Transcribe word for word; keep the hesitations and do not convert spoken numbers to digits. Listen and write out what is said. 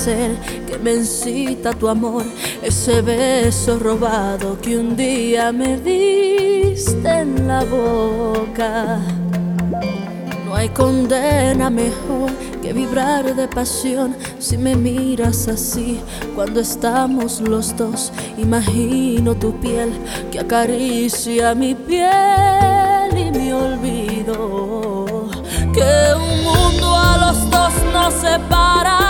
ser que me incita tu amor, ese beso robado que un día me diste en la boca. No hay condena mejor que vibrar de pasión. Si me miras así cuando estamos los dos, imagino tu piel que acaricia mi piel y me olvido que un mundo a los dos nos separa.